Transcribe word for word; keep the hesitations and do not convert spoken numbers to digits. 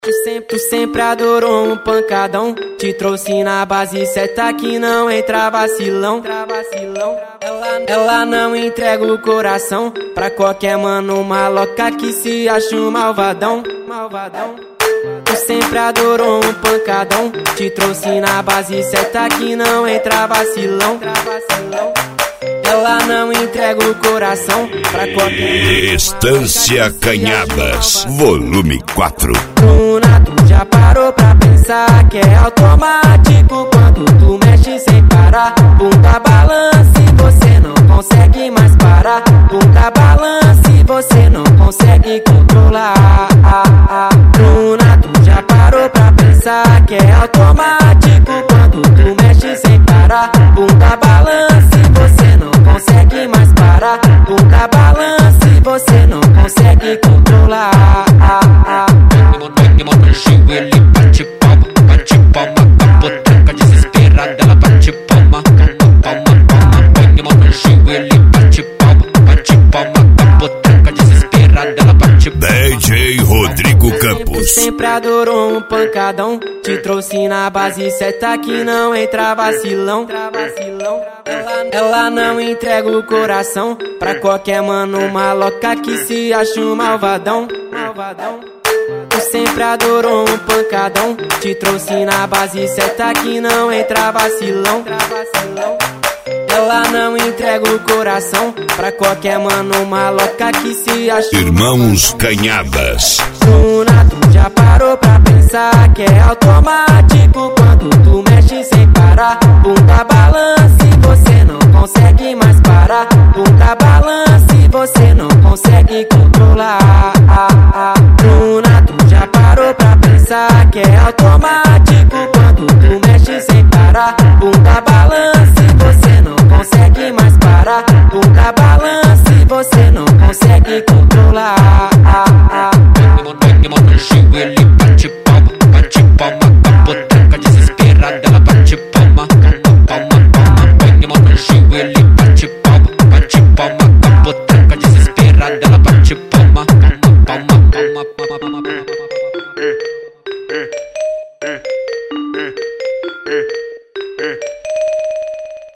Tu sempre, tu sempre adorou um pancadão. Te trouxe na base certa que não entra vacilão. Ela, ela não entrega o coração pra qualquer mano maloca que se acha um malvadão. Malvadão. Tu sempre adorou um pancadão. Te trouxe na base certa que não entra vacilão. Ela não entrega o coração pra qualquer... Estância Canhadas, volume quatro. Bruna, tu já parou pra pensar que é automático quando tu mexe sem parar? Bunda balance, você não consegue mais parar. Bunda balance, você não consegue controlar. Bruna, tu já parou pra pensar que é automático quando tu mexe sem parar? Bunda balance, você não consegue mais parar. Bunda balance, você não consegue controlar. Ele bate palma, bate palma, capoteca desesperada, ela bate palma, palma, palma, põe mão no joelho, ele bate palma, bate palma, capoteca desesperada, ela bate palma. D J Rodrigo Campos. Tu sempre adorou um pancadão. Te trouxe na base certa que não entra vacilão. Ela, ela não entrega o coração pra qualquer mano maloca que se acha um malvadão. Malvadão. Tu sempre adorou um pancadão. Te trouxe na base certa que não entra vacilão. Ela não entrega o coração pra qualquer mano maloca que se acha... Irmãos Canhadas. Bruna, tu já parou pra pensar que é automático quando tu mexe sem parar? Bunda balance, você não consegue mais parar. Bunda balance, você não consegue controlar. Bruna, tu já parou pra pensar que é automático quando tu mexe sem parar? Bunda balance, você não consegue mais parar. Bunda balance, você não